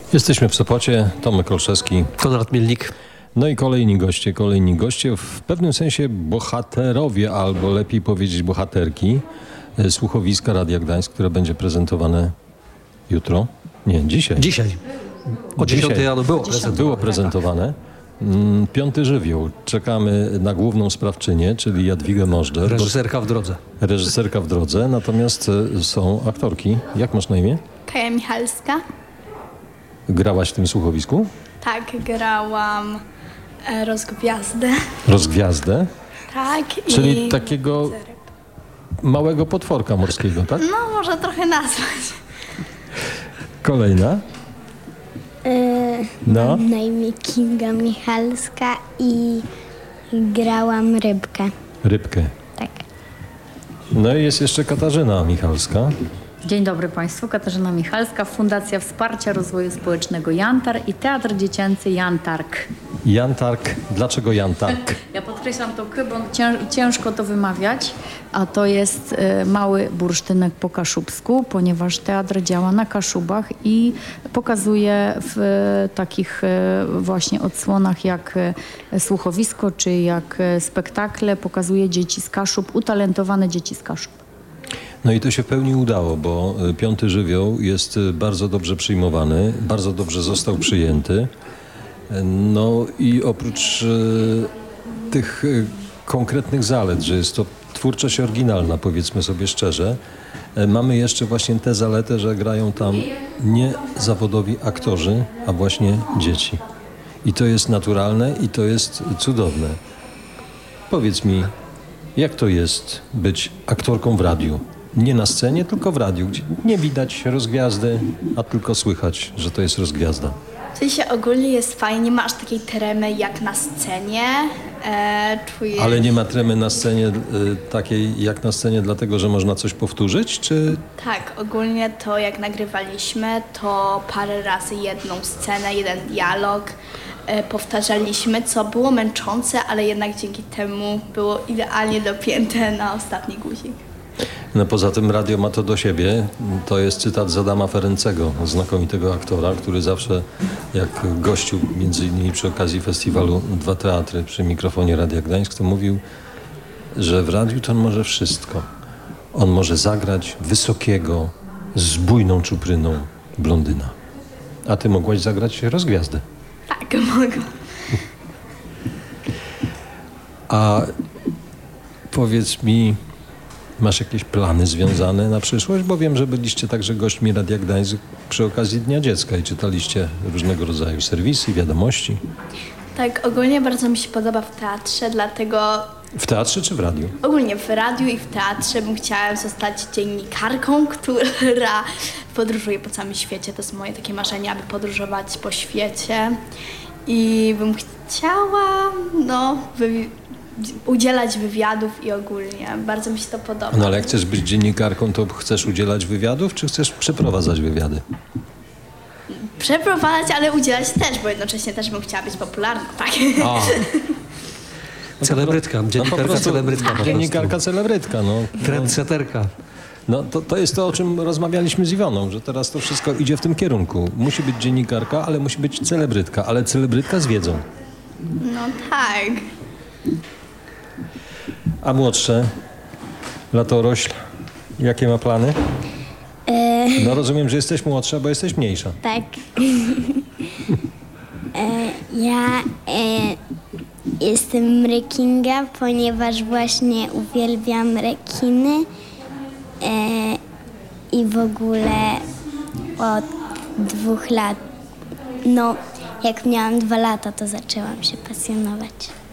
Jesteśmy w Sopocie, Tomek Olszewski, Konrad Mielnik. no i kolejni goście, w pewnym sensie bohaterowie, albo lepiej powiedzieć bohaterki słuchowiska Radia Gdańsk, które będzie prezentowane jutro, nie, dzisiaj. Dzisiaj. O 10 rano było prezentowane. Piąty żywioł. Czekamy na główną sprawczynię, czyli Jadwigę Możdżer. Reżyserka w drodze. Reżyserka w drodze, natomiast są aktorki. Jak masz na imię? Kaja Michalska. Grałaś w tym słuchowisku? Tak, grałam Rozgwiazdę. Rozgwiazdę? Tak. Czyli takiego małego potworka morskiego, tak? No, można trochę nazwać. Kolejna? No. Mam na imię Kinga Michalska i grałam rybkę. Rybkę. Tak. No i jest jeszcze Katarzyna Michalska. Dzień dobry Państwu, Katarzyna Michalska, Fundacja Wsparcia Rozwoju Społecznego Jantar i Teatr Dziecięcy Jantark. Jantark. Dlaczego Jantark? Ja podkreślam to K, bo ciężko to wymawiać, a to jest mały bursztynek po kaszubsku, ponieważ teatr działa na Kaszubach i pokazuje w takich właśnie odsłonach jak słuchowisko czy jak spektakle, pokazuje dzieci z Kaszub, utalentowane dzieci z Kaszub. No i to się w pełni udało, bo Piąty żywioł jest bardzo dobrze przyjmowany, bardzo dobrze został przyjęty. No i oprócz tych konkretnych zalet, że jest to twórczość oryginalna, powiedzmy sobie szczerze, mamy jeszcze właśnie tę zaletę, że grają tam nie zawodowi aktorzy, a właśnie dzieci. I to jest naturalne i to jest cudowne. Powiedz mi, jak to jest być aktorką w radiu? Nie na scenie, tylko w radiu, gdzie nie widać rozgwiazdy, a tylko słychać, że to jest rozgwiazda. W sensie ogólnie jest fajnie, masz takiej tremy jak na scenie. Czujesz... Ale nie ma tremy na scenie takiej jak na scenie, dlatego że można coś powtórzyć, czy... Tak, ogólnie to jak nagrywaliśmy, to parę razy jedną scenę, jeden dialog powtarzaliśmy, co było męczące, ale jednak dzięki temu było idealnie dopięte na ostatni guzik. No poza tym radio ma to do siebie. To jest cytat z Adama Ferencego, znakomitego aktora, który zawsze jak gościł między innymi przy okazji festiwalu Dwa Teatry przy mikrofonie Radia Gdańsk, to mówił, że w radiu to on może wszystko. On może zagrać wysokiego, z bujną czupryną blondyna. A ty mogłaś zagrać rozgwiazdę. Tak, mogę. A powiedz mi, masz jakieś plany związane na przyszłość? Bo wiem, że byliście także gośćmi Radia Gdańsk przy okazji Dnia Dziecka i czytaliście różnego rodzaju serwisy, wiadomości. Tak, ogólnie bardzo mi się podoba w teatrze, dlatego... W teatrze czy w radiu? Ogólnie w radiu i w teatrze bym chciała zostać dziennikarką, która podróżuje po całym świecie. To jest moje takie marzenie, aby podróżować po świecie. I bym chciała, udzielać wywiadów i ogólnie. Bardzo mi się to podoba. No ale jak chcesz być dziennikarką, to chcesz udzielać wywiadów, czy chcesz przeprowadzać wywiady? Przeprowadzać, ale udzielać też, bo jednocześnie też bym chciała być popularna, tak? A. Celebrytka, dziennikarka, celebrytka. Dziennikarka, celebrytka, no. Trendseterka. No to jest to, o czym rozmawialiśmy z Iwoną, że teraz to wszystko idzie w tym kierunku. Musi być dziennikarka, ale musi być celebrytka, ale celebrytka z wiedzą. No tak. A młodsze, latorośl, jakie ma plany? No rozumiem, że jesteś młodsza, bo jesteś mniejsza. Tak. Ja jestem rekinga, ponieważ właśnie uwielbiam rekiny i w ogóle od 2 lat, no jak miałam 2 lata, to zaczęłam się pasjonować.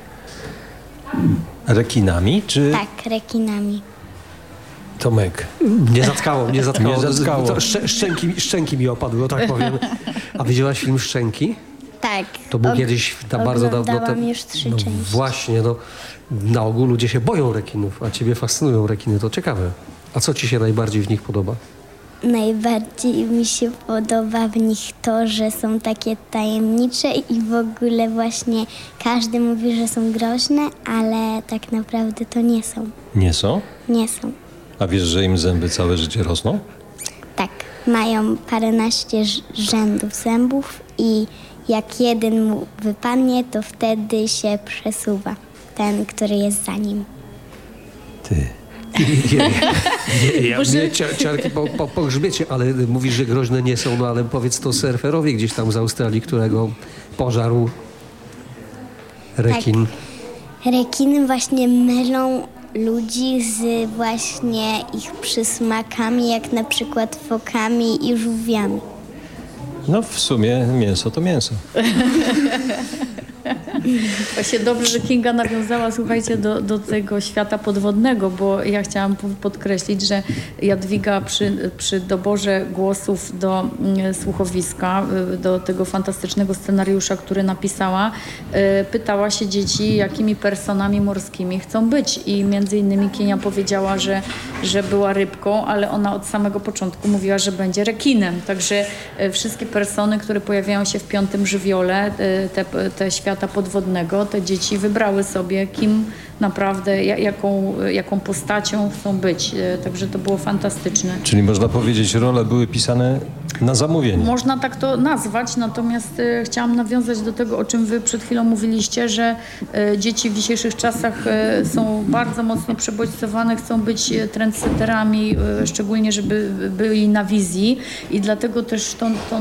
Rekinami, czy... Tak, rekinami. Tomek. Nie zatkało. Nie zatkało. To szczęki mi opadły, o tak powiem. A widziałaś film Szczęki? Tak. To był kiedyś bardzo dawno Oglądałam temu. już 3 No części. właśnie, na ogół ludzie się boją rekinów, a ciebie fascynują rekiny, to ciekawe. A co ci się najbardziej w nich podoba? Najbardziej mi się podoba w nich to, że są takie tajemnicze i w ogóle właśnie każdy mówi, że są groźne, ale tak naprawdę to nie są. Nie są? Nie są. A wiesz, że im zęby całe życie rosną? Tak. mają paręnaście rzędów zębów i jak jeden mu wypadnie, to wtedy się przesuwa ten, który jest za nim. Ty. Ja mnie ciarki po grzbiecie, ale mówisz, że groźne nie są, no ale powiedz to surferowi gdzieś tam z Australii, którego pożarł rekin. Rekiny właśnie mylą ludzi z właśnie ich przysmakami, jak na przykład fokami i żółwiami. No w sumie mięso to mięso. Właśnie dobrze, że Kinga nawiązała, słuchajcie, do tego świata podwodnego, bo ja chciałam podkreślić, że Jadwiga przy doborze głosów do słuchowiska, do tego fantastycznego scenariusza, który napisała, pytała się dzieci, jakimi personami morskimi chcą być. I między innymi Kinia powiedziała, że była rybką, ale ona od samego początku mówiła, że będzie rekinem. Także wszystkie persony, które pojawiają się w 5. żywiole, te świata podwodnego, te dzieci wybrały sobie, kim naprawdę, jaką postacią chcą być. Także to było fantastyczne. Czyli można powiedzieć, role były pisane na zamówienie. Można tak to nazwać, natomiast chciałam nawiązać do tego, o czym wy przed chwilą mówiliście, że dzieci w dzisiejszych czasach są bardzo mocno przebodźcowane, chcą być trendsetterami, szczególnie żeby byli na wizji i dlatego też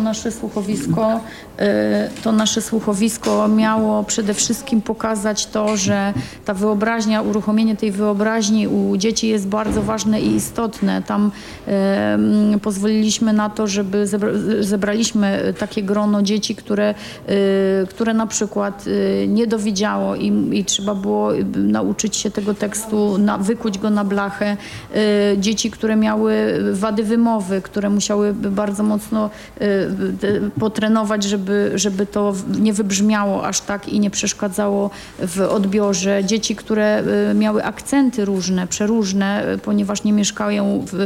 to nasze słuchowisko miało przede wszystkim pokazać to, że ta wyobraźnia, uruchomienie tej wyobraźni u dzieci jest bardzo ważne i istotne. Tam pozwoliliśmy na to, żeby zebraliśmy takie grono dzieci, które na przykład nie dowiedziało i trzeba było nauczyć się tego tekstu, wykuć go na blachę. Dzieci, które miały wady wymowy, które musiały bardzo mocno potrenować, żeby to nie wybrzmiało aż tak i nie przeszkadzało w odbiorze. Dzieci, które miały akcenty różne, przeróżne, ponieważ nie mieszkały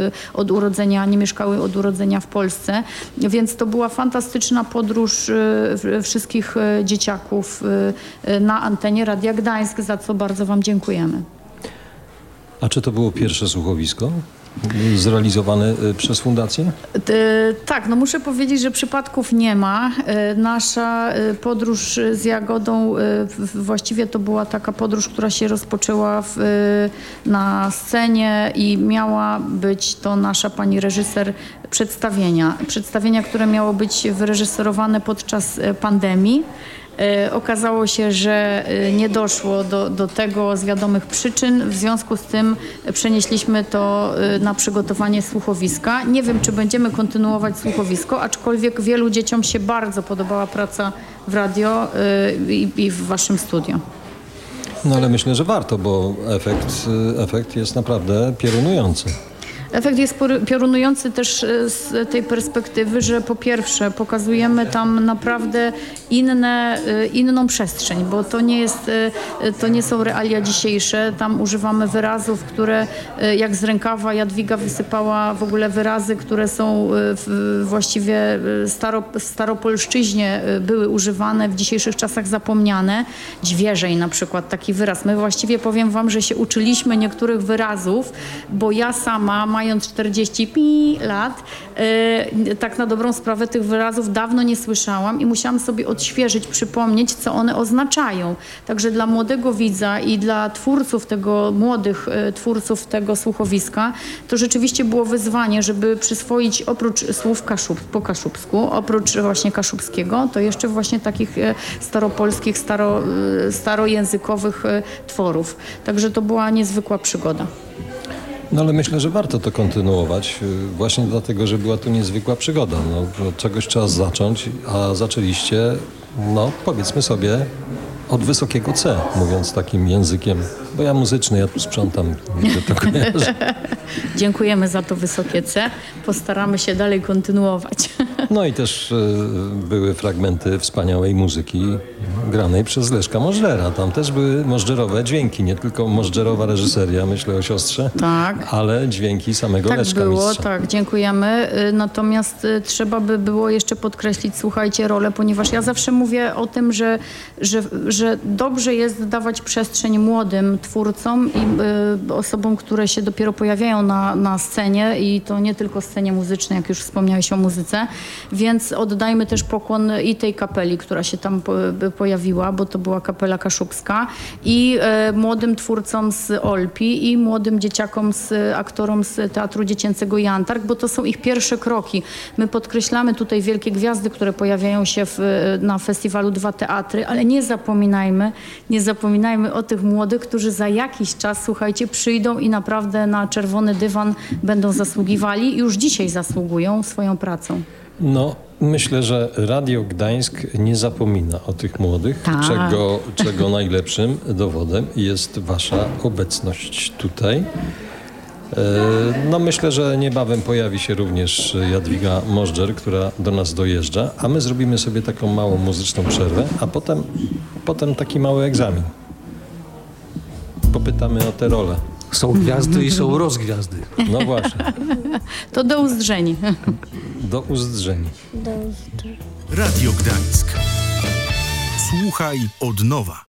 od urodzenia w Polsce. Więc to była fantastyczna podróż wszystkich dzieciaków na antenie Radia Gdańsk, za co bardzo wam dziękujemy. A czy to było pierwsze słuchowisko zrealizowane przez fundację? Tak, no muszę powiedzieć, że przypadków nie ma. Nasza podróż z Jagodą właściwie to była taka podróż, która się rozpoczęła na scenie i miała być to nasza pani reżyser przedstawienia, które miało być wyreżyserowane podczas pandemii. Okazało się, że nie doszło do tego z wiadomych przyczyn. W związku z tym przenieśliśmy to na przygotowanie słuchowiska. Nie wiem, czy będziemy kontynuować słuchowisko, aczkolwiek wielu dzieciom się bardzo podobała praca w radio i w waszym studio. No ale myślę, że warto, bo efekt jest naprawdę piorunujący. Efekt jest piorunujący też z tej perspektywy, że po pierwsze pokazujemy tam naprawdę inną przestrzeń, bo to nie są realia dzisiejsze. Tam używamy wyrazów, które jak z rękawa Jadwiga wysypała w ogóle wyrazy, które są właściwie w staropolszczyźnie były używane, w dzisiejszych czasach zapomniane. Dźwierzej na przykład, taki wyraz. My właściwie powiem wam, że się uczyliśmy niektórych wyrazów, bo ja sama mając 40 lat, tak na dobrą sprawę tych wyrazów dawno nie słyszałam i musiałam sobie odświeżyć, przypomnieć, co one oznaczają. Także dla młodego widza i dla młodych twórców tego słuchowiska, to rzeczywiście było wyzwanie, żeby przyswoić oprócz słów po kaszubsku, oprócz właśnie kaszubskiego, to jeszcze właśnie takich staropolskich, starojęzykowych tworów. Także to była niezwykła przygoda. No ale myślę, że warto to kontynuować, właśnie dlatego, że była to niezwykła przygoda. No, od czegoś trzeba zacząć, a zaczęliście, no powiedzmy sobie, od wysokiego C, mówiąc takim językiem, bo ja muzyczny, ja tu sprzątam, widzę to kojarzę. Dziękujemy za to wysokie C. Postaramy się dalej kontynuować. No i też były fragmenty wspaniałej muzyki granej przez Leszka Możdżera. Tam też były możdżerowe dźwięki, nie tylko możdżerowa reżyseria, myślę o siostrze, Tak. ale dźwięki samego Tak Leszka było, mistrza. tak, dziękujemy. Natomiast trzeba by było jeszcze podkreślić, słuchajcie, rolę, ponieważ ja zawsze mówię o tym, że dobrze jest dawać przestrzeń młodym twórcom i osobom, które się dopiero pojawiają na scenie i to nie tylko scenie muzycznej, jak już wspomniałeś o muzyce, więc oddajmy też pokłon i tej kapeli, która się tam pojawiła, bo to była kapela kaszubska i młodym twórcom z Olpi i młodym dzieciakom, aktorom z Teatru Dziecięcego Jantark, bo to są ich pierwsze kroki. My podkreślamy tutaj wielkie gwiazdy, które pojawiają się na festiwalu Dwa Teatry, ale nie zapominajmy o tych młodych, którzy za jakiś czas, słuchajcie, przyjdą i naprawdę na czerwony dywan będą zasługiwali i już dzisiaj zasługują swoją pracą. No, myślę, że Radio Gdańsk nie zapomina o tych młodych, Tak. czego najlepszym dowodem jest wasza obecność tutaj. No myślę, że niebawem pojawi się również Jadwiga Możdżer, która do nas dojeżdża, a my zrobimy sobie taką małą muzyczną przerwę, a potem taki mały egzamin. Popytamy o te role. Są gwiazdy i są rozgwiazdy. No właśnie, To do uzdrzeni. do uzdrzeni. Do ustroju. Radio Gdańsk. Słuchaj od nowa.